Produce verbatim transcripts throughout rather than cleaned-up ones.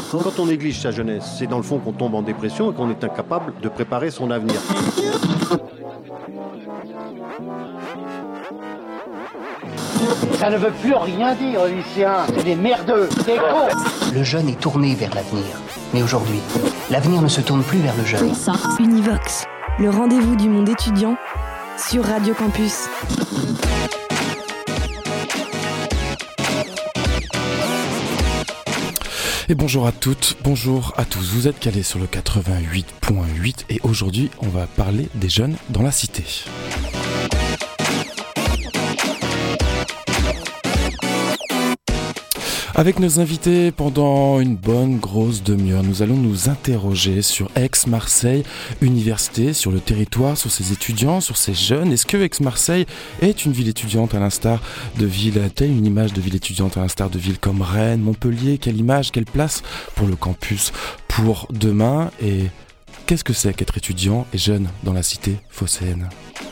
Quand on néglige sa jeunesse, c'est dans le fond qu'on tombe en dépression et qu'on est incapable de préparer son avenir. Ça ne veut plus rien dire, lycéens. C'est des merdeux, des cons. Le jeune est tourné vers l'avenir. Mais aujourd'hui, l'avenir ne se tourne plus vers le jeune. Univox, le rendez-vous du monde étudiant sur Radio Campus. Et bonjour à toutes, bonjour à tous. Vous êtes calés sur le quatre-vingt-huit point huit et aujourd'hui, on va parler des jeunes dans la cité. Avec nos invités, pendant une bonne grosse demi-heure, nous allons nous interroger sur Aix-Marseille Université, sur le territoire, sur ses étudiants, sur ses jeunes. Est-ce que Aix-Marseille est une ville étudiante à l'instar de villes, a-t-elle une image de ville étudiante à l'instar de villes comme Rennes, Montpellier? Quelle image, quelle place pour le campus pour demain? Et qu'est-ce que c'est qu'être étudiant et jeune dans la cité phocéenne?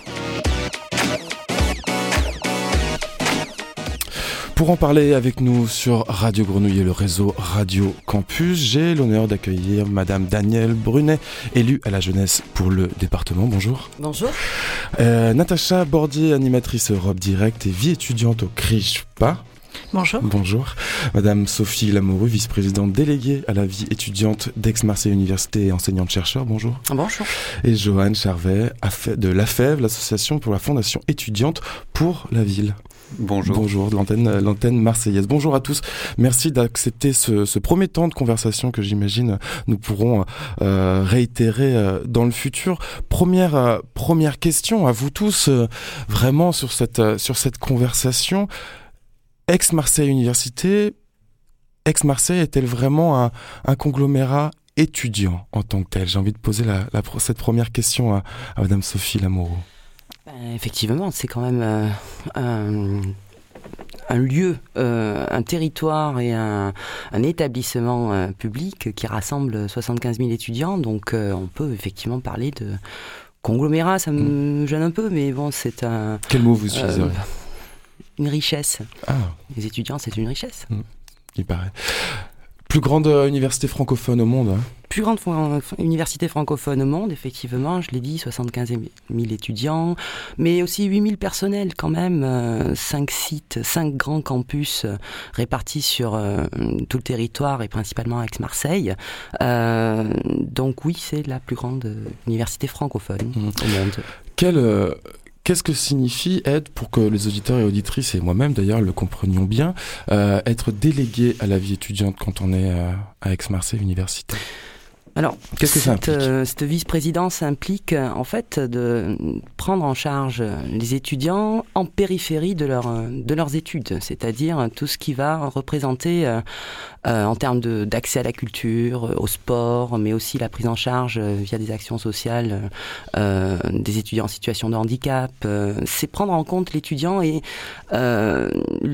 Pour en parler avec nous sur Radio Grenouille et le réseau Radio Campus, j'ai l'honneur d'accueillir Madame Danielle Brunet, élue à la jeunesse pour le département. Bonjour. Bonjour. Euh, Natacha Bordier, animatrice Europe Direct et vie étudiante au C R I J P A. Bonjour. Bonjour. Madame Sophie Lamoureux, vice-présidente déléguée à la vie étudiante d'Aix-Marseille Université et enseignante-chercheur. Bonjour. Bonjour. Et Joanne Charvet de l'A F E V, l'association pour la Fondation étudiante pour la ville. Bonjour. Bonjour, de l'antenne, l'antenne marseillaise. Bonjour à tous. Merci d'accepter ce, ce premier temps de conversation que j'imagine nous pourrons euh, réitérer euh, dans le futur. Première, euh, première question à vous tous, euh, vraiment sur cette, euh, sur cette conversation. Aix-Marseille Université, Aix-Marseille est-elle vraiment un, un conglomérat étudiant en tant que tel? J'ai envie de poser la, la, cette première question à, à Madame Sophie Lamoureux. Ben, effectivement, c'est quand même euh, un, un lieu, euh, un territoire et un, un établissement euh, public qui rassemble soixante-quinze mille étudiants. Donc euh, on peut effectivement parler de conglomérat, ça me mmh. gêne un peu, mais bon, c'est un... Quel mot vous utilisez? euh, Une richesse. Ah. Les étudiants, c'est une richesse. Mmh. Il paraît. Plus grande euh, université francophone au monde. Hein. Plus grande fo- université francophone au monde, effectivement, je l'ai dit, soixante-quinze mille étudiants, mais aussi huit mille personnels quand même, euh, cinq sites, cinq grands campus euh, répartis sur euh, tout le territoire et principalement à Aix-Marseille. Euh, donc oui, c'est la plus grande euh, université francophone mmh. au monde. Quelle... Euh... Qu'est-ce que signifie être, pour que les auditeurs et auditrices, et moi-même d'ailleurs le comprenions bien, euh, être délégué à la vie étudiante quand on est euh, à Aix-Marseille Université? Alors, qu'est-ce que ça cette, implique euh, cette vice-présidence implique euh, en fait de prendre en charge les étudiants en périphérie de, leur, de leurs études, c'est-à-dire tout ce qui va représenter euh, euh, en termes de, d'accès à la culture, au sport, mais aussi la prise en charge euh, via des actions sociales euh, des étudiants en situation de handicap. Euh, c'est prendre en compte l'étudiant et euh,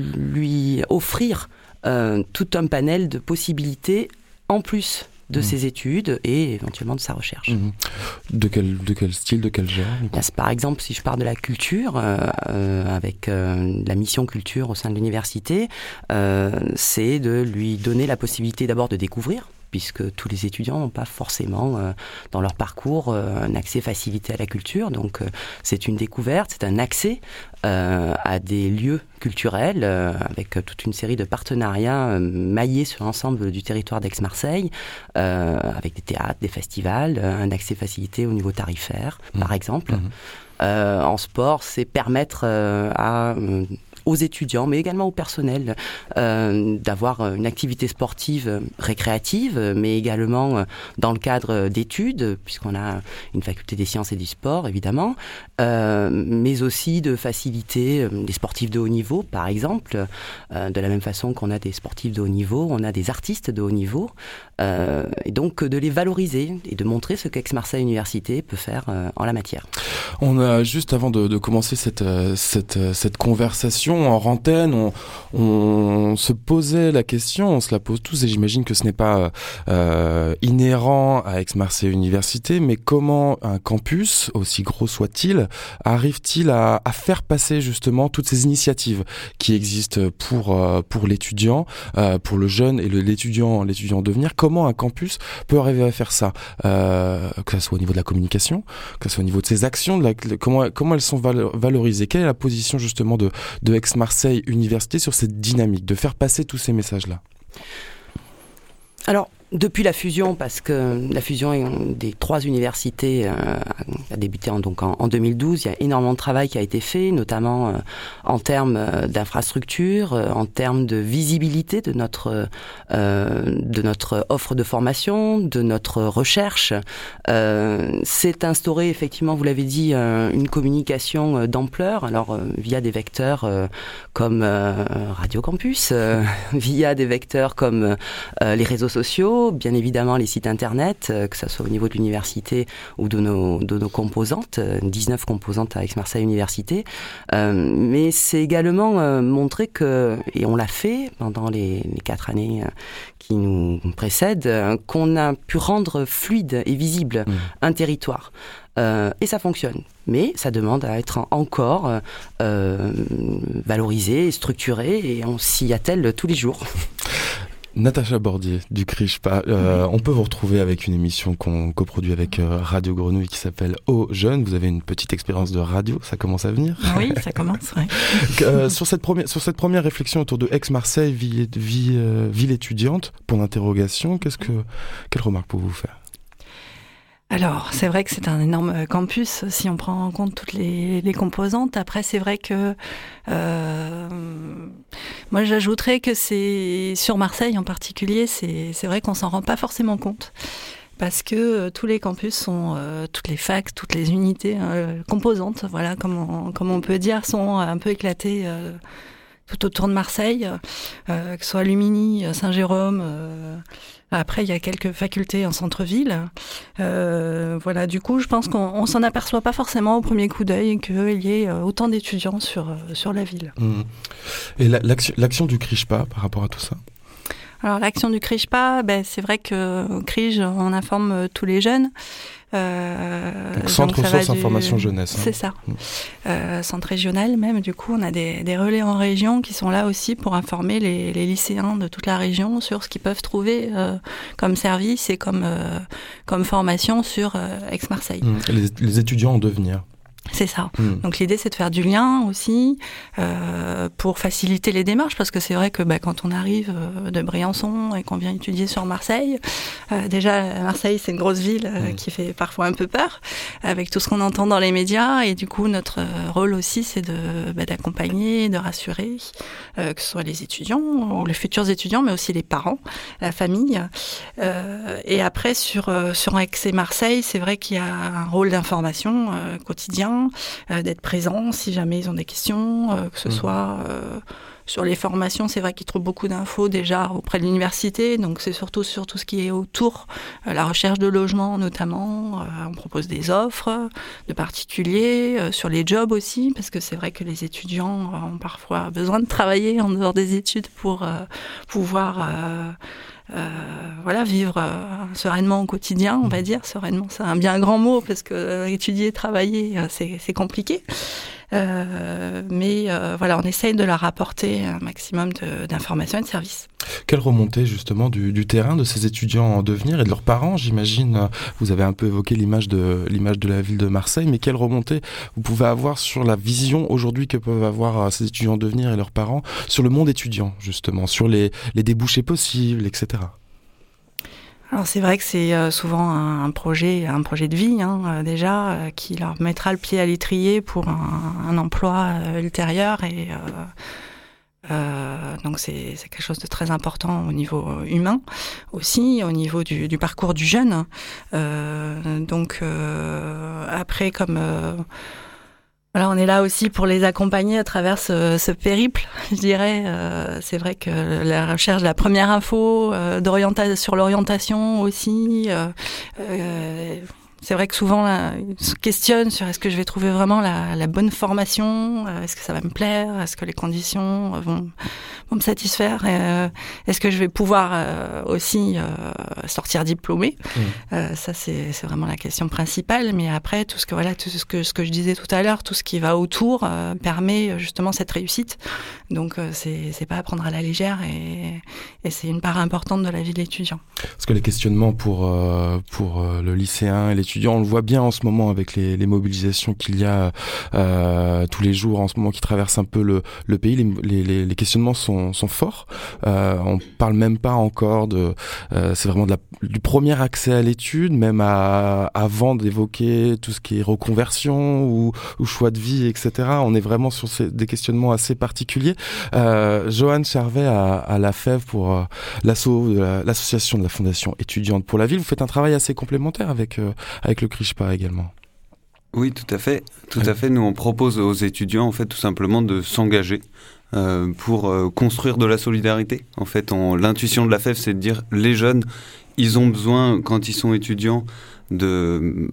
lui offrir euh, tout un panel de possibilités en plus de mmh. ses études et éventuellement de sa recherche. Mmh. De quel, de quel style, de quel genre? Par exemple, si je pars de la culture, euh, euh, avec euh, la mission culture au sein de l'université, euh, c'est de lui donner la possibilité d'abord de découvrir, puisque tous les étudiants n'ont pas forcément euh, dans leur parcours euh, un accès facilité à la culture. Donc euh, c'est une découverte, c'est un accès euh, à des lieux culturels euh, avec toute une série de partenariats euh, maillés sur l'ensemble du territoire d'Aix-Marseille, euh, avec des théâtres, des festivals, euh, un accès facilité au niveau tarifaire, mmh. par exemple. Mmh. Euh, en sport, c'est permettre euh, à... Euh, aux étudiants, mais également au personnel, euh, d'avoir une activité sportive récréative, mais également euh, dans le cadre d'études, puisqu'on a une faculté des sciences et du sport, évidemment, euh, mais aussi de faciliter euh, les sportifs de haut niveau, par exemple, euh, de la même façon qu'on a des sportifs de haut niveau, on a des artistes de haut niveau, euh, et donc de les valoriser et de montrer ce qu'Aix-Marseille Université peut faire euh, en la matière. On a, juste avant de, de commencer cette, cette, cette conversation, introduction en antenne, on, on se posait la question, on se la pose tous, et j'imagine que ce n'est pas euh, inhérent à Aix-Marseille Université, mais comment un campus, aussi gros soit-il, arrive-t-il à, à faire passer justement toutes ces initiatives qui existent pour euh, pour l'étudiant, euh, pour le jeune et le, l'étudiant, l'étudiant en devenir? Comment un campus peut arriver à faire ça, euh, que ce soit au niveau de la communication, que ce soit au niveau de ses actions, de la, comment comment elles sont valorisées? Quelle est la position justement de de Aix-Marseille Université sur cette dynamique de faire passer tous ces messages-là? Alors, depuis la fusion, parce que la fusion des trois universités euh, a débuté en, donc en, en deux mille douze, il y a énormément de travail qui a été fait, notamment euh, en termes euh, d'infrastructures, euh, en termes de visibilité de notre euh, de notre offre de formation, de notre recherche. Euh, c'est instauré effectivement, vous l'avez dit, euh, une communication euh, d'ampleur. Alors euh, via des vecteurs euh, comme euh, Radio Campus, euh, via des vecteurs comme euh, les réseaux sociaux. Bien évidemment les sites internet, euh, que ce soit au niveau de l'université ou de nos, de nos composantes, euh, dix-neuf composantes à Aix-Marseille Université. Euh, mais c'est également euh, montrer que, et on l'a fait pendant les, les quatre années euh, qui nous précèdent, euh, qu'on a pu rendre fluide et visible mmh. un territoire. Euh, et ça fonctionne. Mais ça demande à être encore euh, euh, valorisé, structuré, et on s'y attelle tous les jours. Natacha Bordier du CRIJPA, euh, on peut vous retrouver avec une émission qu'on coproduit avec euh, Radio Grenouille qui s'appelle Aux Jeunes. Vous avez une petite expérience de radio, ça commence à venir. Oui, ça commence, oui. euh, sur, cette première, sur cette première réflexion autour de Aix-Marseille, vie, vie, euh, ville étudiante, pour l'interrogation, qu'est-ce que, quelle remarque pouvez-vous faire? Alors, c'est vrai que c'est un énorme campus si on prend en compte toutes les, les composantes. Après, c'est vrai que euh, moi, j'ajouterais que c'est sur Marseille en particulier, c'est, c'est vrai qu'on s'en rend pas forcément compte. Parce que euh, tous les campus sont, euh, toutes les facs, toutes les unités euh, composantes, voilà, comme on, comme on peut dire, sont un peu éclatées euh, tout autour de Marseille, euh, que ce soit Lumini, Saint-Jérôme. Euh, après, il y a quelques facultés en centre-ville. Euh, voilà, du coup, je pense qu'on on s'en aperçoit pas forcément au premier coup d'œil qu'il y ait autant d'étudiants sur sur la ville. Mmh. Et la, l'action, l'action du CRIJPA par rapport à tout ça? Alors l'action du CRIJPA, ben, c'est vrai que CRIJ, on informe tous les jeunes. Euh, donc, centre donc ressources du... information jeunesse. Hein. C'est ça. Mmh. Euh, centre régional même, du coup, on a des, des relais en région qui sont là aussi pour informer les, les lycéens de toute la région sur ce qu'ils peuvent trouver euh, comme service et comme, euh, comme formation sur euh, Aix-Marseille. Mmh. Les, les étudiants en devenir. C'est ça. Mmh. Donc l'idée, c'est de faire du lien aussi euh, pour faciliter les démarches, parce que c'est vrai que bah, quand on arrive euh, de Briançon et qu'on vient étudier sur Marseille, euh, déjà Marseille, c'est une grosse ville euh, mmh. qui fait parfois un peu peur, avec tout ce qu'on entend dans les médias, et du coup notre rôle aussi, c'est de bah, d'accompagner, de rassurer, euh, que ce soit les étudiants ou les futurs étudiants, mais aussi les parents, la famille. Euh, et après sur euh, sur Aix et Marseille, c'est vrai qu'il y a un rôle d'information euh, quotidien. Euh, d'être présents si jamais ils ont des questions, euh, que ce mmh. soit euh, sur les formations. C'est vrai qu'ils trouvent beaucoup d'infos déjà auprès de l'université, donc c'est surtout sur tout ce qui est autour, euh, la recherche de logement notamment. Euh, on propose des offres de particuliers, euh, sur les jobs aussi, parce que c'est vrai que les étudiants ont parfois besoin de travailler en dehors des études pour euh, pouvoir... Euh, Euh, voilà, vivre euh, sereinement au quotidien, on va dire. Sereinement, c'est un bien grand mot, parce que euh, étudier, travailler, euh, c'est, c'est compliqué. Euh, mais euh, voilà, on essaye de leur apporter un maximum de, d'informations et de services. Quelle remontée justement du, du terrain de ces étudiants en devenir et de leurs parents, j'imagine. Vous avez un peu évoqué l'image de, l'image de la ville de Marseille, mais quelle remontée vous pouvez avoir sur la vision aujourd'hui que peuvent avoir ces étudiants en devenir et leurs parents sur le monde étudiant, justement, sur les, les débouchés possibles, et cetera. Alors c'est vrai que c'est souvent un projet, un projet de vie hein, déjà, qui leur mettra le pied à l'étrier pour un, un emploi ultérieur, et euh, euh, donc c'est, c'est quelque chose de très important au niveau humain, aussi au niveau du, du parcours du jeune. Euh, donc euh, après, comme euh, voilà, on est là aussi pour les accompagner à travers ce, ce périple, je dirais. Euh, c'est vrai que la recherche de la première info, euh, d'orienta- sur l'orientation aussi, euh, euh, C'est vrai que souvent, là, ils se questionnent sur est-ce que je vais trouver vraiment la, la bonne formation, euh, est-ce que ça va me plaire, est-ce que les conditions vont, vont me satisfaire, et, euh, est-ce que je vais pouvoir euh, aussi euh, sortir diplômée. Mmh. Euh, ça, c'est, c'est vraiment la question principale. Mais après, tout ce que voilà, tout ce que ce que je disais tout à l'heure, tout ce qui va autour euh, permet justement cette réussite. Donc, euh, c'est c'est pas à prendre à la légère, et, et c'est une part importante de la vie de l'étudiant. Parce que les questionnements pour euh, pour euh, le lycéen et l'étudiant, on le voit bien en ce moment avec les, les mobilisations qu'il y a euh, tous les jours en ce moment qui traversent un peu le, le pays. Les, les, les questionnements sont, sont forts. Euh, on parle même pas encore de. Euh, c'est vraiment de la, du premier accès à l'étude, même à, avant d'évoquer tout ce qui est reconversion ou, ou choix de vie, et cetera. On est vraiment sur ces, des questionnements assez particuliers. Euh, Johan Charvet à, à la F E V pour euh, l'asso, de la, l'association de la Fondation étudiante pour la ville. Vous faites un travail assez complémentaire avec euh, avec le CRIJPA également. Oui, tout à fait. Tout ouais. à fait. Nous, on propose aux étudiants, en fait, tout simplement de s'engager euh, pour euh, construire de la solidarité. En fait, on, l'intuition de la F E V, c'est de dire les jeunes, ils ont besoin, quand ils sont étudiants, de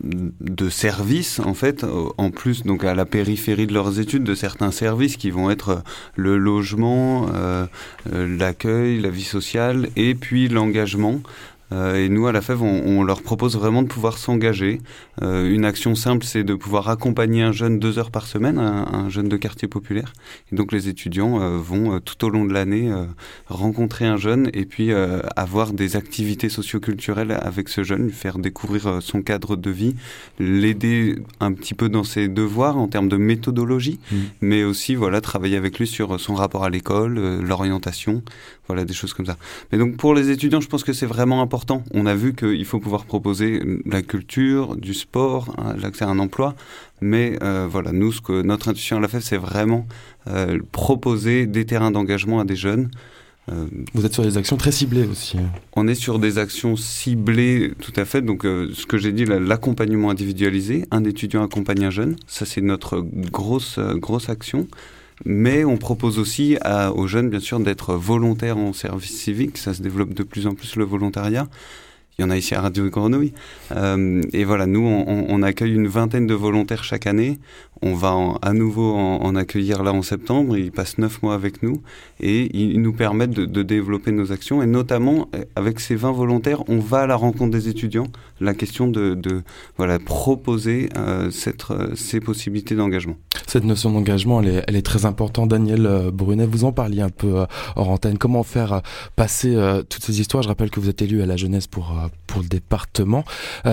de services, en fait, en plus, donc à la périphérie de leurs études, de certains services qui vont être le logement, euh, l'accueil, la vie sociale, et puis l'engagement. Euh, et nous, à la F E V, on, on leur propose vraiment de pouvoir s'engager. Euh, une action simple, c'est de pouvoir accompagner un jeune deux heures par semaine, un, un jeune de quartier populaire. Et donc, les étudiants euh, vont, euh, tout au long de l'année, euh, rencontrer un jeune et puis euh, avoir des activités socioculturelles avec ce jeune, lui faire découvrir euh, son cadre de vie, l'aider un petit peu dans ses devoirs en termes de méthodologie, mmh. mais aussi, voilà, travailler avec lui sur son rapport à l'école, euh, l'orientation, voilà, des choses comme ça. Mais donc, pour les étudiants, je pense que c'est vraiment important. On a vu qu'il faut pouvoir proposer la culture, du sport, l'accès à un emploi, mais euh, voilà, nous, ce que notre intuition à la F E V, c'est vraiment euh, proposer des terrains d'engagement à des jeunes. Euh, Vous êtes sur des actions très ciblées aussi. On est sur des actions ciblées, tout à fait. Donc, euh, ce que j'ai dit, l'accompagnement individualisé, un étudiant accompagne un jeune, ça c'est notre grosse, euh, grosse action. Mais on propose aussi à, aux jeunes, bien sûr, d'être volontaires en service civique. Ça se développe de plus en plus, le volontariat. Il y en a ici à Radio Grenouille. Euh, et voilà, nous, on, on accueille une vingtaine de volontaires chaque année. On va en, à nouveau en, en accueillir là en septembre. Ils passent neuf mois avec nous et ils nous permettent de, de développer nos actions. Et notamment, avec ces vingt volontaires, on va à la rencontre des étudiants. La question de, de voilà, proposer euh, cette, euh, ces possibilités d'engagement. Cette notion d'engagement, elle est, elle est très importante. Daniel euh, Brunet, vous en parliez un peu euh, hors antenne. Comment faire euh, passer euh, toutes ces histoires ? Je rappelle que vous êtes élu à la jeunesse pour, euh, pour le département.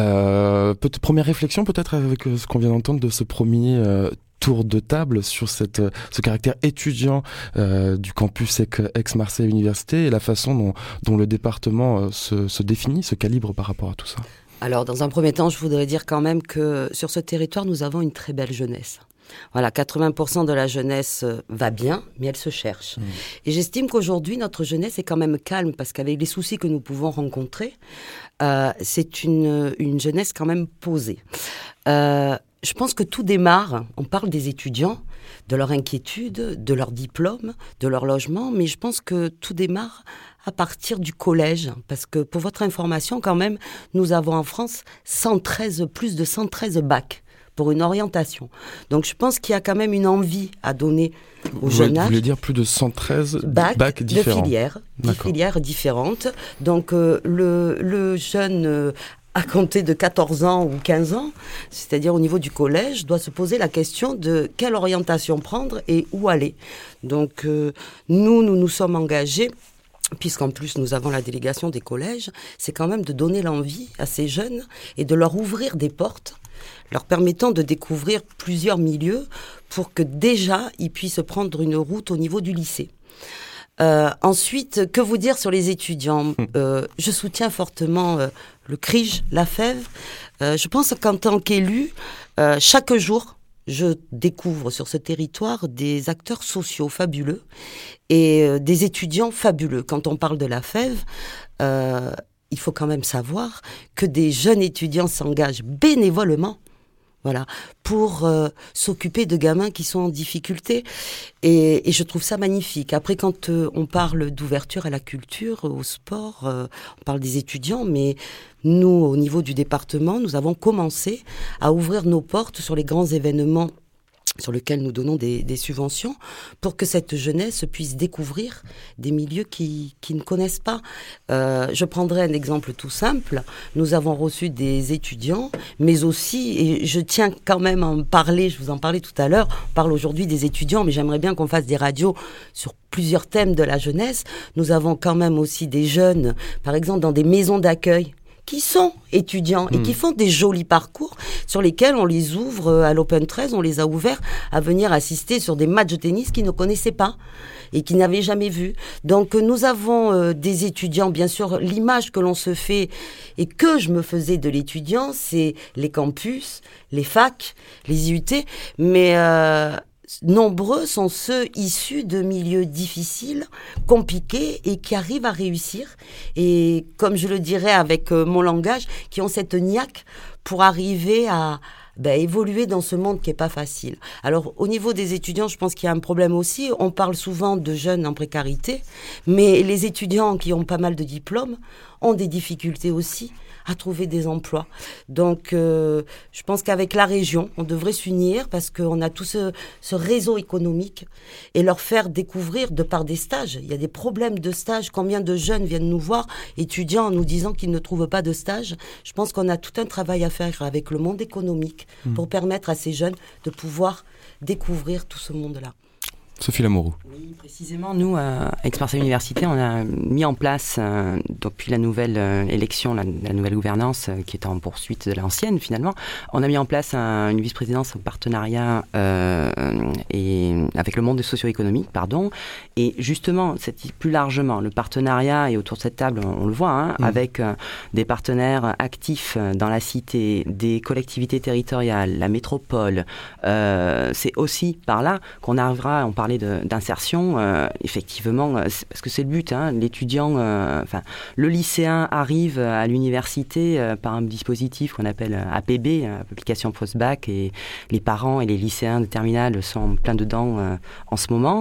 Euh, peut- première réflexion peut-être avec ce qu'on vient d'entendre de ce premier euh, tour de table sur cette, ce caractère étudiant euh, du campus Aix-Marseille Université et la façon dont, dont le département euh, se, se définit, se calibre par rapport à tout ça. Alors, dans un premier temps, je voudrais dire quand même que sur ce territoire, nous avons une très belle jeunesse. Voilà, quatre-vingts pour cent de la jeunesse va bien, mais elle se cherche. Mmh. Et j'estime qu'aujourd'hui, notre jeunesse est quand même calme, parce qu'avec les soucis que nous pouvons rencontrer, euh, c'est une, une jeunesse quand même posée. Euh, je pense que tout démarre, on parle des étudiants, de leur inquiétude, de leur diplôme, de leur logement, mais je pense que tout démarre à partir du collège, parce que pour votre information quand même, nous avons en France cent treize, plus de cent treize bacs pour une orientation. Donc je pense qu'il y a quand même une envie à donner au jeune âge. Vous voulez dire plus de cent treize bacs, bacs différents. De filières, de filières différentes. Donc euh, le, le jeune euh, à compter de quatorze ans ou quinze ans, c'est-à-dire au niveau du collège, doit se poser la question de quelle orientation prendre et où aller. Donc euh, nous, nous nous sommes engagés, puisqu'en plus nous avons la délégation des collèges, c'est quand même de donner l'envie à ces jeunes et de leur ouvrir des portes, leur permettant de découvrir plusieurs milieux pour que déjà ils puissent prendre une route au niveau du lycée. Euh, ensuite, que vous dire sur les étudiants ? euh, Je soutiens fortement euh, le C R I J, la F E V. Euh, je pense qu'en tant qu'élu, euh, chaque jour, je découvre sur ce territoire des acteurs sociaux fabuleux et euh, des étudiants fabuleux. Quand on parle de la F E V, euh, il faut quand même savoir que des jeunes étudiants s'engagent bénévolement Voilà, pour euh, s'occuper de gamins qui sont en difficulté. Et, et je trouve ça magnifique. Après, quand euh, on parle d'ouverture à la culture, au sport, euh, on parle des étudiants, mais nous, au niveau du département, nous avons commencé à ouvrir nos portes sur les grands événements sur lesquels nous donnons des, des subventions, pour que cette jeunesse puisse découvrir des milieux qui, qui ne connaissent pas. Euh, je prendrai un exemple tout simple. Nous avons reçu des étudiants, mais aussi, et je tiens quand même à en parler, je vous en parlais tout à l'heure, on parle aujourd'hui des étudiants, mais j'aimerais bien qu'on fasse des radios sur plusieurs thèmes de la jeunesse. Nous avons quand même aussi des jeunes, par exemple, dans des maisons d'accueil, qui sont étudiants et mmh. qui font des jolis parcours sur lesquels on les ouvre à l'Open treize, on les a ouverts à venir assister sur des matchs de tennis qu'ils ne connaissaient pas et qu'ils n'avaient jamais vus. Donc nous avons euh, des étudiants, bien sûr, l'image que l'on se fait et que je me faisais de l'étudiant, c'est les campus, les facs, les I U T, mais... Euh, nombreux sont ceux issus de milieux difficiles, compliqués et qui arrivent à réussir. Et comme je le dirais avec euh, mon langage, qui ont cette niaque pour arriver à ben, évoluer dans ce monde qui n'est pas facile. Alors au niveau des étudiants, je pense qu'il y a un problème aussi. On parle souvent de jeunes en précarité, mais les étudiants qui ont pas mal de diplômes ont des difficultés aussi à trouver des emplois. Donc, euh, je pense qu'avec la région, on devrait s'unir parce qu'on a tout ce, ce réseau économique et leur faire découvrir de par des stages. Il y a des problèmes de stage. Combien de jeunes viennent nous voir, étudiants, en nous disant qu'ils ne trouvent pas de stage? Je pense qu'on a tout un travail à faire avec le monde économique mmh. pour permettre à ces jeunes de pouvoir découvrir tout ce monde-là. Sophie Lamoureux. Oui, précisément, nous, à Aix-Marseille Université, on a mis en place, euh, depuis la nouvelle euh, élection, la, la nouvelle gouvernance, euh, qui est en poursuite de l'ancienne, finalement, on a mis en place un, une vice-présidence en partenariat euh, et, avec le monde socio-économique, pardon, et justement, c'est plus largement, le partenariat, et autour de cette table, on, on le voit, hein, mmh. avec euh, des partenaires actifs dans la cité, des collectivités territoriales, la métropole, euh, c'est aussi par là qu'on arrivera, on parle De, d'insertion, euh, effectivement, euh, parce que c'est le but, hein, l'étudiant, euh, enfin, le lycéen arrive à l'université euh, par un dispositif qu'on appelle A P B, euh, application post-bac, et les parents et les lycéens de terminale sont plein dedans euh, en ce moment.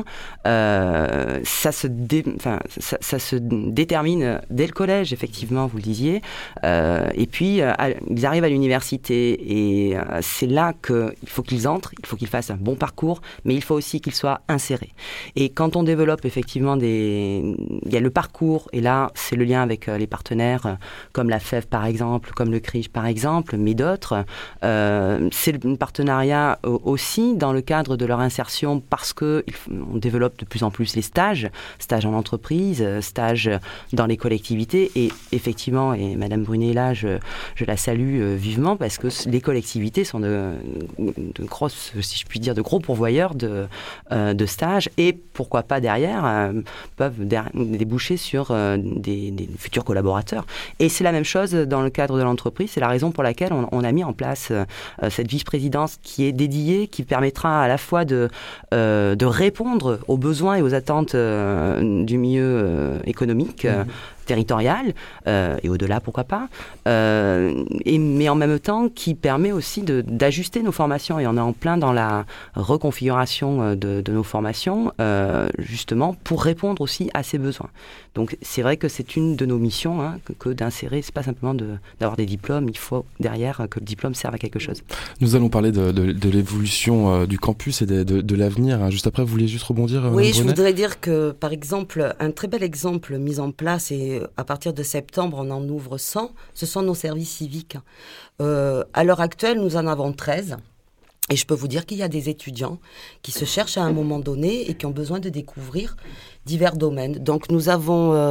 Euh, ça, se dé, ça, ça se détermine dès le collège, effectivement, vous le disiez, euh, et puis euh, ils arrivent à l'université, et euh, c'est là qu'il faut qu'ils entrent, il faut qu'ils fassent un bon parcours, mais il faut aussi qu'ils soient insérés. Et quand on développe effectivement des... Il y a le parcours, et là, c'est le lien avec les partenaires, comme la F E V par exemple, comme le C R I J par exemple, mais d'autres. Euh, c'est un partenariat aussi dans le cadre de leur insertion, parce qu'on développe de plus en plus les stages, stages en entreprise, stages dans les collectivités, et effectivement, et Madame Brunet là, je, je la salue vivement, parce que les collectivités sont de, de grosses, si je puis dire, de gros pourvoyeurs de euh, de stages, et pourquoi pas derrière euh, peuvent der- déboucher sur euh, des, des futurs collaborateurs. Et c'est la même chose dans le cadre de l'entreprise. C'est la raison pour laquelle on, on a mis en place euh, cette vice-présidence qui est dédiée, qui permettra à la fois de, euh, de répondre aux besoins et aux attentes euh, du milieu euh, économique, mmh. euh, territorial, euh, et au-delà, pourquoi pas, euh, et, mais en même temps qui permet aussi de, d'ajuster nos formations, et on est en plein dans la reconfiguration de, de nos formations, euh, justement pour répondre aussi à ces besoins. Donc c'est vrai que c'est une de nos missions, hein, que, que d'insérer, c'est pas simplement de, d'avoir des diplômes, il faut derrière que le diplôme serve à quelque chose. Nous allons parler de, de, de l'évolution euh, du campus et de, de, de l'avenir, hein. Juste après, vous voulez juste rebondir, euh, Oui, je Brunet? voudrais dire que, par exemple, un très bel exemple mis en place, et à partir de septembre, on en ouvre cent, ce sont nos services civiques. Euh, à l'heure actuelle, nous en avons treize. Et je peux vous dire qu'il y a des étudiants qui se cherchent à un moment donné et qui ont besoin de découvrir divers domaines. Donc nous avons euh,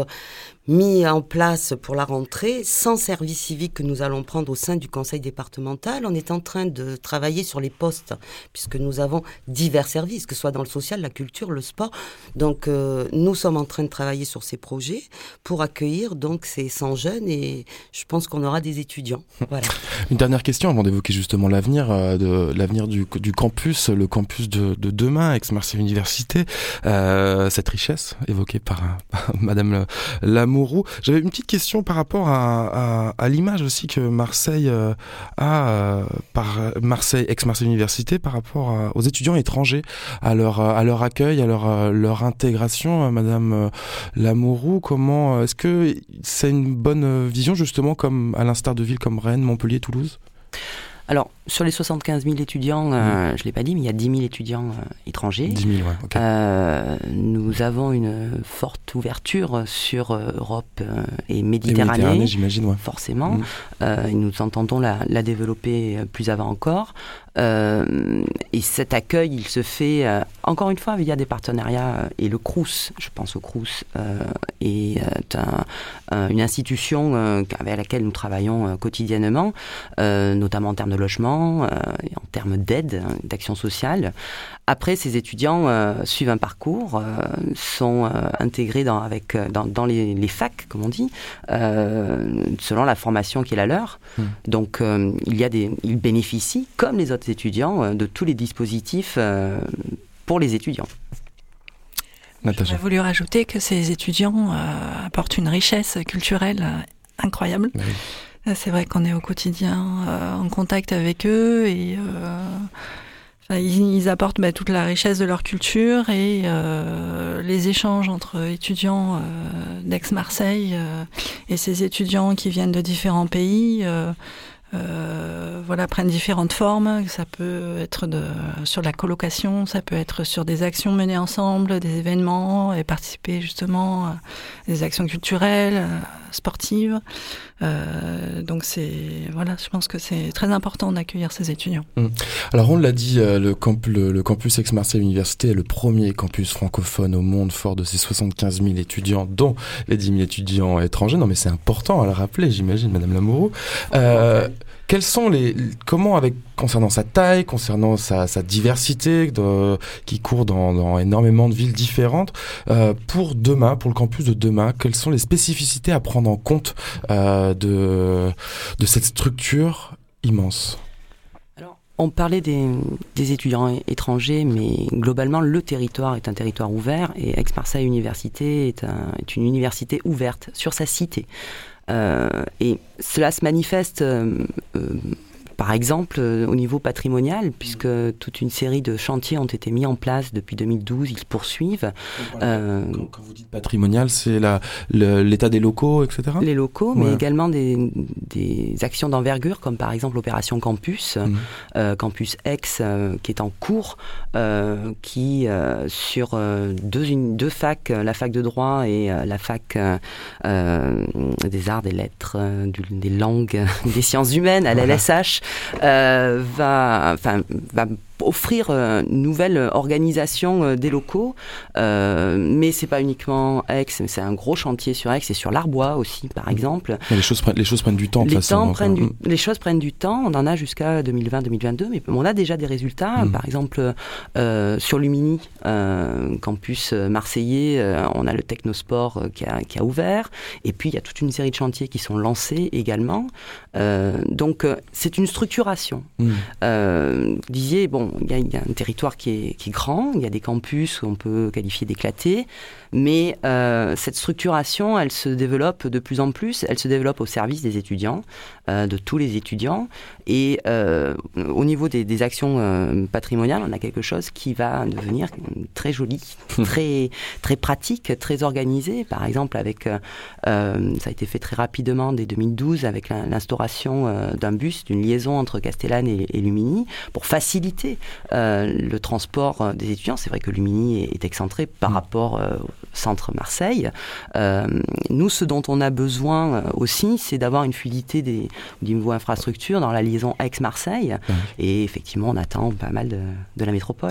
mis en place pour la rentrée cent services civiques que nous allons prendre au sein du conseil départemental. On est en train de travailler sur les postes, puisque nous avons divers services, que ce soit dans le social, la culture, le sport. Donc euh, nous sommes en train de travailler sur ces projets pour accueillir donc ces cent jeunes, et je pense qu'on aura des étudiants. Voilà. Une dernière question avant d'évoquer justement l'avenir, euh, de l'avenir du, du campus, le campus de, de demain, Aix-Marseille Université, euh, cette richesse évoquée par, par Madame Lamoureux. Lamoureux. J'avais une petite question par rapport à, à, à l'image aussi que Marseille euh, a, euh, par Marseille, ex-Marseille Université, par rapport à, aux étudiants étrangers, à leur, à leur accueil, à leur, à leur intégration. Madame Lamoureux, comment, est-ce que c'est une bonne vision justement, comme à l'instar de villes comme Rennes, Montpellier, Toulouse ? Alors, sur les soixante-quinze mille étudiants, euh, mmh. je ne l'ai pas dit, mais il y a dix mille étudiants euh, étrangers. dix mille, ouais, ok. Euh, nous avons une forte ouverture sur euh, Europe euh, et Méditerranée. Et Méditerranée, j'imagine, ouais. Forcément. Mmh. Euh, et nous entendons la, la développer plus avant encore. Euh, et cet accueil, il se fait, euh, encore une fois, via des partenariats. Euh, et le Crous, je pense au Crous, euh, est un, un, une institution euh, avec laquelle nous travaillons euh, quotidiennement, euh, notamment en termes de logement, euh, et en termes d'aide, hein, d'action sociale. Après, ces étudiants euh, suivent un parcours, euh, sont euh, intégrés dans, avec, dans, dans les, les facs, comme on dit, euh, selon la formation qui est la leur. Mmh. Donc, euh, il y a des, ils bénéficient, comme les autres étudiants, euh, de tous les dispositifs euh, pour les étudiants. J'ai voulu rajouter que ces étudiants euh, apportent une richesse culturelle euh, incroyable. Oui. C'est vrai qu'on est au quotidien euh, en contact avec eux et euh, enfin, ils, ils apportent bah, toute la richesse de leur culture et euh, les échanges entre étudiants euh, d'Aix-Marseille euh, et ces étudiants qui viennent de différents pays euh, euh, voilà, prennent différentes formes. Ça peut être de, sur la colocation, ça peut être sur des actions menées ensemble, des événements et participer justement à des actions culturelles, euh, sportives. Euh, donc c'est voilà, je pense que c'est très important d'accueillir ces étudiants. Mmh. Alors on l'a dit, euh, le, camp, le, le campus Aix-Marseille Université est le premier campus francophone au monde, fort de ses soixante-quinze mille étudiants, dont les dix mille étudiants étrangers. Non mais c'est important à le rappeler, j'imagine, Madame Lamoureux. Euh, Quels sont les, comment avec concernant sa taille, concernant sa, sa diversité de, qui court dans, dans énormément de villes différentes, euh, pour demain, pour le campus de demain, quelles sont les spécificités à prendre en compte euh, de de cette structure immense? Alors, on parlait des, des étudiants étrangers, mais globalement, le territoire est un territoire ouvert et Aix-Marseille Université est, un, est une université ouverte sur sa cité. Euh, et cela se manifeste, euh, euh, par exemple, euh, au niveau patrimonial, puisque toute une série de chantiers ont été mis en place depuis deux mille douze, ils se poursuivent. Euh, quand, quand vous dites patrimonial, c'est la, le, l'état des locaux, et cetera. Les locaux, ouais. Mais également des, des actions d'envergure, comme par exemple l'opération Campus, mmh. euh, Campus Aix, euh, qui est en cours, euh, qui, euh, sur euh, deux, une, deux facs, la fac de droit et euh, la fac euh, des arts, des lettres, euh, du, des langues, des sciences humaines, à l'L S H, Euh, va, enfin, va offrir une nouvelle organisation des locaux, euh, mais c'est pas uniquement Aix, c'est un gros chantier sur Aix et sur l'Arbois aussi, par exemple. Mais les choses prennent, les choses prennent du temps. De les, façon, temps prennent du, les choses prennent du temps. On en a jusqu'à deux mille vingt deux mille vingt-deux, mais on a déjà des résultats. Mmh. Par exemple, euh, sur Lumini, euh, campus marseillais, euh, on a le Technosport euh, qui, a, qui a ouvert, et puis il y a toute une série de chantiers qui sont lancés également. Euh, donc euh, c'est une structuration. Mmh. Euh, vous disiez, bon, il y, y a un territoire qui est, qui est grand, il y a des campus qu'on peut qualifier d'éclatés, mais euh, cette structuration, elle se développe de plus en plus, elle se développe au service des étudiants, euh, de tous les étudiants, et euh, au niveau des, des actions euh, patrimoniales, on a quelque chose qui va devenir très joli, très, très pratique, très organisé, par exemple avec, euh, ça a été fait très rapidement dès deux mille douze, avec la, l'instauration euh, d'un bus, d'une liaison entre Castellane et, et Lumini, pour faciliter euh, le transport des étudiants. C'est vrai que Lumini est, est excentré par mmh. rapport euh, au centre Marseille. Euh, nous, ce dont on a besoin aussi, c'est d'avoir une fluidité des, du niveau infrastructure dans la liaison Aix-Marseille. Mmh. Et effectivement, on attend pas mal de, de la métropole.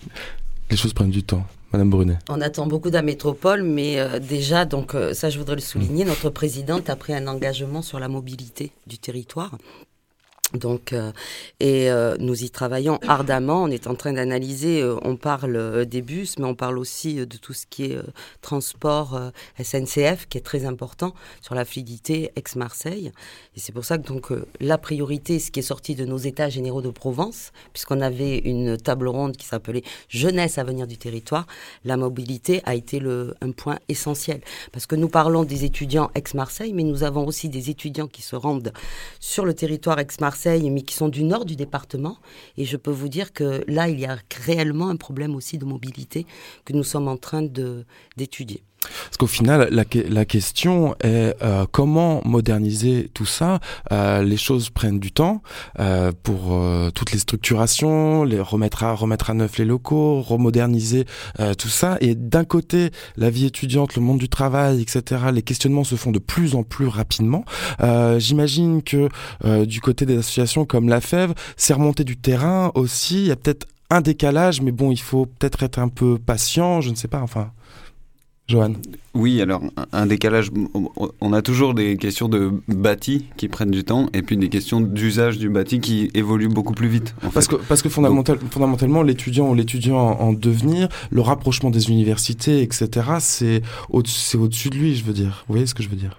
Les choses prennent du temps. Madame Brunet. On attend beaucoup de la métropole, mais euh, déjà, donc euh, ça, je voudrais le souligner, mmh. notre présidente a pris un engagement sur la mobilité du territoire. Donc, euh, et euh, nous y travaillons ardemment. On est en train d'analyser, euh, on parle euh, des bus, mais on parle aussi euh, de tout ce qui est euh, transport euh, S N C F, qui est très important sur la fluidité Aix-Marseille. Et c'est pour ça que donc, euh, la priorité, ce qui est sorti de nos états généraux de Provence, puisqu'on avait une table ronde qui s'appelait « Jeunesse, avenir du territoire », la mobilité a été le, un point essentiel. Parce que nous parlons des étudiants Aix-Marseille, mais nous avons aussi des étudiants qui se rendent sur le territoire Aix-Marseille, mais qui sont du nord du département. Et je peux vous dire que là, il y a réellement un problème aussi de mobilité que nous sommes en train de, d'étudier. Parce qu'au final, la, la question est euh, comment moderniser tout ça. Euh, les choses prennent du temps euh, pour euh, toutes les structurations, les remettre à remettre à neuf les locaux, remoderniser euh, tout ça. Et d'un côté, la vie étudiante, le monde du travail, et cetera. Les questionnements se font de plus en plus rapidement. Euh, j'imagine que euh, du côté des associations comme la F E V, c'est remonté du terrain aussi. Il y a peut-être un décalage, mais bon, il faut peut-être être un peu patient. Je ne sais pas. Enfin. Johan. Oui, alors un décalage, on a toujours des questions de bâti qui prennent du temps et puis des questions d'usage du bâti qui évoluent beaucoup plus vite. En parce, fait. que, parce que fondamental, Donc, fondamentalement, l'étudiant ou l'étudiant en, en devenir, le rapprochement des universités, et cetera, c'est, au, c'est au-dessus de lui, je veux dire. Vous voyez ce que je veux dire ?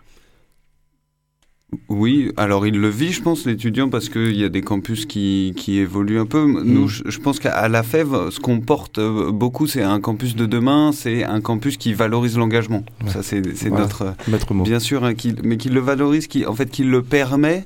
Oui, alors il le vit, je pense, l'étudiant, parce qu'il y a des campus qui, qui évoluent un peu. Nous, mmh. je, je pense qu'à la F E V, ce qu'on porte beaucoup, c'est un campus de demain, c'est un campus qui valorise l'engagement. Ouais. Ça, c'est, c'est ouais. notre... Maître mot. Bien sûr, hein, qui, mais qui le valorise, qui, en fait, qui le permet,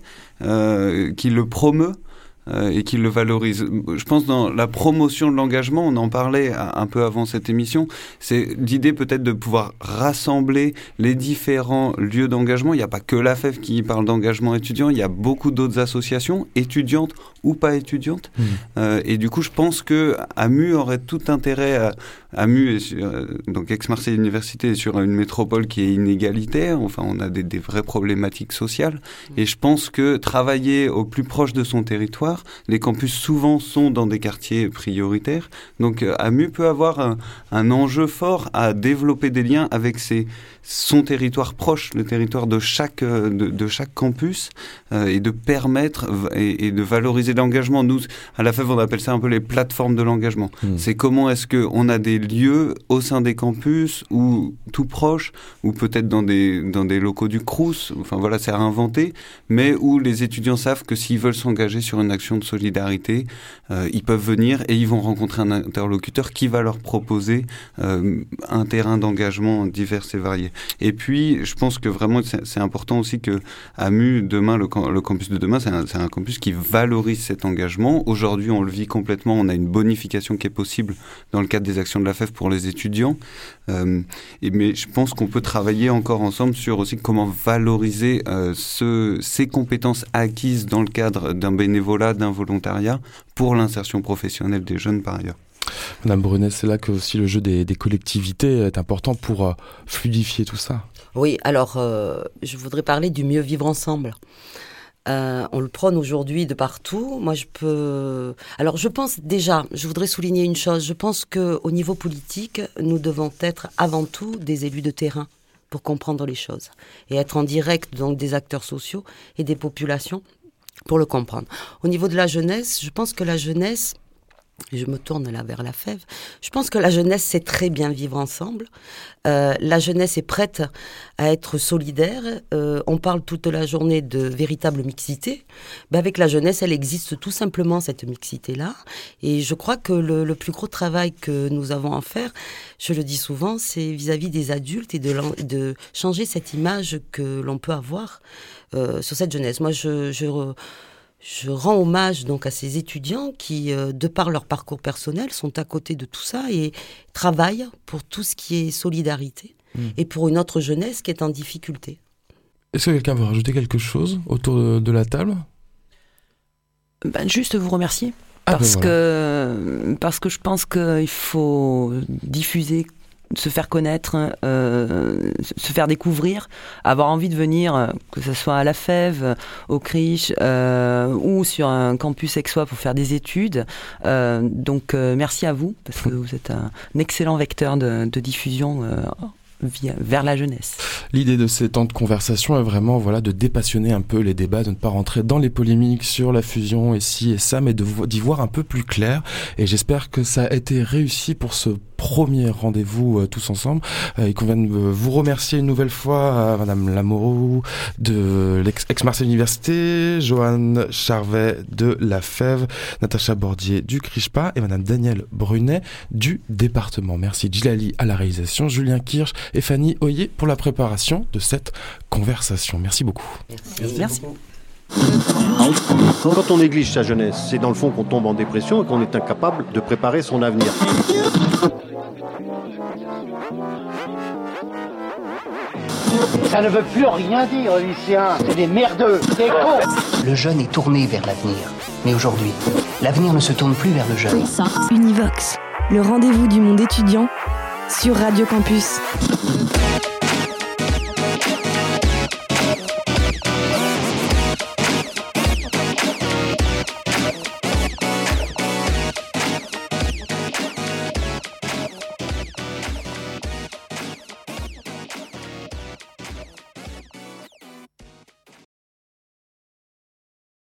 euh, qui le promeut. Euh, et qui le valorise. Je pense dans la promotion de l'engagement, on en parlait un peu avant cette émission, c'est l'idée peut-être de pouvoir rassembler les différents lieux d'engagement. Il n'y a pas que la F E V qui parle d'engagement étudiant, il y a beaucoup d'autres associations, étudiantes ou pas étudiantes. Mmh. Euh, et du coup, je pense que A M U aurait tout intérêt à... A M U, est sur, donc Aix-Marseille Université, est sur une métropole qui est inégalitaire, enfin on a des, des vraies problématiques sociales, mmh. et je pense que travailler au plus proche de son territoire, les campus souvent sont dans des quartiers prioritaires, donc A M U peut avoir un, un enjeu fort à développer des liens avec ses, son territoire proche, le territoire de chaque, de, de chaque campus, euh, et de permettre et, et de valoriser l'engagement. Nous, à la F E V, on appelle ça un peu les plateformes de l'engagement. Mmh. C'est comment est-ce qu'on a des lieux au sein des campus ou tout proche, ou peut-être dans des, dans des locaux du Crous, enfin voilà, c'est à inventer, mais où les étudiants savent que s'ils veulent s'engager sur une action de solidarité, euh, ils peuvent venir et ils vont rencontrer un interlocuteur qui va leur proposer euh, un terrain d'engagement divers et varié. Et puis, je pense que vraiment, c'est, c'est important aussi que A M U, demain, le, le campus de demain, c'est un, c'est un campus qui valorise cet engagement. Aujourd'hui, on le vit complètement, on a une bonification qui est possible dans le cadre des actions de la F E V pour les étudiants. Euh, et, mais je pense qu'on peut travailler encore ensemble sur aussi comment valoriser euh, ce, ces compétences acquises dans le cadre d'un bénévolat, d'un volontariat pour l'insertion professionnelle des jeunes par ailleurs. Madame Brunet, c'est là que aussi le jeu des, des collectivités est important pour euh, fluidifier tout ça. Oui, alors euh, je voudrais parler du mieux vivre ensemble. Euh, on le prône aujourd'hui de partout. Moi, je peux. Alors, je pense déjà, je voudrais souligner une chose. Je pense que au niveau politique, nous devons être avant tout des élus de terrain pour comprendre les choses et être en direct donc des acteurs sociaux et des populations pour le comprendre. Au niveau de la jeunesse, je pense que la jeunesse. Je me tourne là vers la F E V. Je pense que la jeunesse sait très bien vivre ensemble. Euh, la jeunesse est prête à être solidaire. Euh, on parle toute la journée de véritable mixité. Ben avec la jeunesse, elle existe tout simplement, cette mixité-là. Et je crois que le, le plus gros travail que nous avons à faire, je le dis souvent, c'est vis-à-vis des adultes et de, de changer cette image que l'on peut avoir euh, sur cette jeunesse. Moi, je... je Je rends hommage donc à ces étudiants qui, euh, de par leur parcours personnel, sont à côté de tout ça et travaillent pour tout ce qui est solidarité mmh. et pour une autre jeunesse qui est en difficulté. Est-ce que quelqu'un veut rajouter quelque chose autour de, de la table ? Ben, juste vous remercier. Ah parce, ben voilà. que, parce que je pense qu'il faut diffuser, se faire connaître, euh, se faire découvrir, avoir envie de venir, que ce soit à la F E V, au Crich euh, ou sur un campus aixois pour faire des études. Euh, donc euh, merci à vous, parce que vous êtes un excellent vecteur de, de diffusion euh, via, vers la jeunesse. L'idée de ces temps de conversation est vraiment voilà, de dépassionner un peu les débats, de ne pas rentrer dans les polémiques sur la fusion et ci et ça, mais de, d'y voir un peu plus clair. Et j'espère que ça a été réussi pour ce premier rendez-vous euh, tous ensemble. Euh, il convient de vous remercier une nouvelle fois à Madame Lamoureux de l'ex-Marseille Université, Joanne Charvet de la Fève, Natacha Bordier du Crishpa et Madame Danielle Brunet du département. Merci Djilali à la réalisation, Julien Kirsch et Fanny Oyer pour la préparation de cette conversation. Merci beaucoup. Merci. Merci. Quand on néglige sa jeunesse, c'est dans le fond qu'on tombe en dépression et qu'on est incapable de préparer son avenir. Ça ne veut plus rien dire, lycéens. C'est des merdeux, des cons. Le jeune est tourné vers l'avenir. Mais aujourd'hui, l'avenir ne se tourne plus vers le jeune. Univox, le rendez-vous du monde étudiant sur Radio Campus.